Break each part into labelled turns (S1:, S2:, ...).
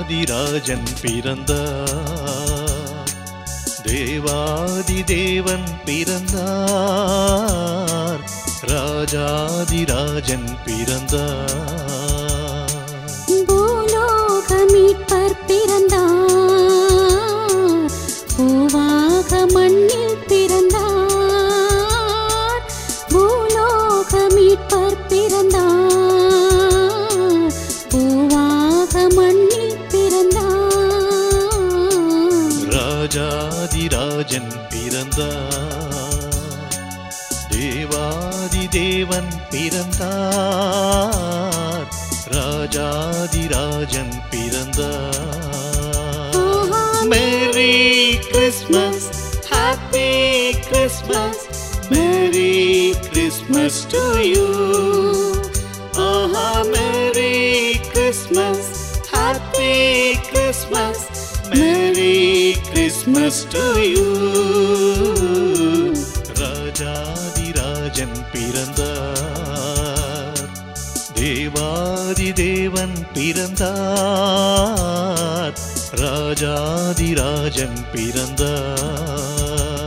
S1: ராஜாதிராஜன் பிறந்தார், தேவாதி தேவன் பிறந்தார், ராஜாதிராஜன் பிறந்தார்.
S2: பூலோக மீட்பர் பிறந்தார், பூவாக மண்ணில் பிறந்தார். பூலோக மீட்பர் பிறந்தார், பூவாக மண்ணில் பிறந்தார்.
S1: ராஜாதிராஜன் பிறந்தார், தேவாதி தேவன் பிறந்தார், ராஜாதிராஜன் பிறந்தார். Merry Christmas, happy Christmas, merry Christmas to you. Merry Christmas, happy Christmas, merry Christmas to you. ராஜாதிராஜன் பிறந்தார், தேவாதி தேவன் பிறந்தார், ராஜாதிராஜன் பிறந்தார்.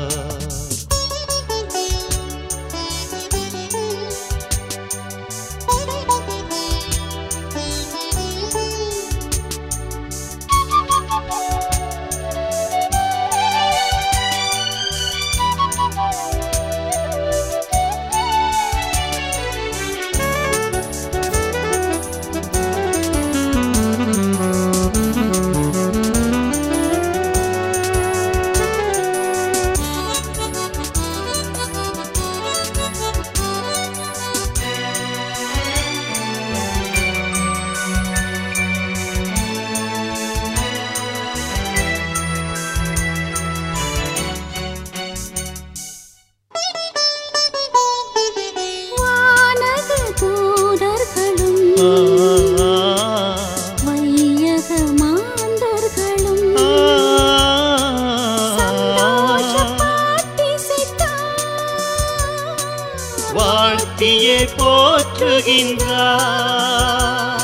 S1: வாழ்த்தியே போற்றுகின்றார்,